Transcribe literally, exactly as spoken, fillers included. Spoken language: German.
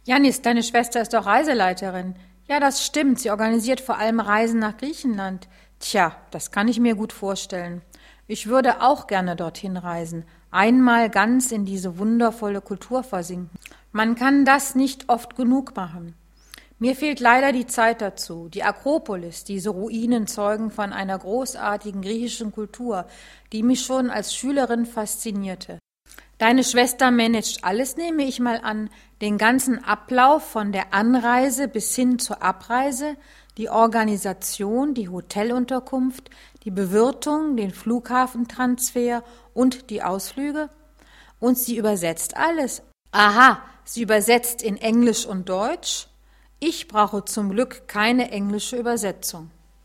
Janis, deine Schwester ist doch Reiseleiterin. Ja, das stimmt. Sie organisiert vor allem Reisen nach Griechenland. Tja, das kann ich mir gut vorstellen. Ich würde auch gerne dorthin reisen. Einmal ganz in diese wundervolle Kultur versinken. Man kann das nicht oft genug machen. Mir fehlt leider die Zeit dazu. Die Akropolis, diese Ruinen zeugen von einer großartigen griechischen Kultur, die mich schon als Schülerin faszinierte. Deine Schwester managt alles, nehme ich mal an, den ganzen Ablauf von der Anreise bis hin zur Abreise, die Organisation, die Hotelunterkunft, die Bewirtung, den Flughafentransfer und die Ausflüge. Und sie übersetzt alles. Aha, sie übersetzt in Englisch und Deutsch? Ich brauche zum Glück keine englische Übersetzung.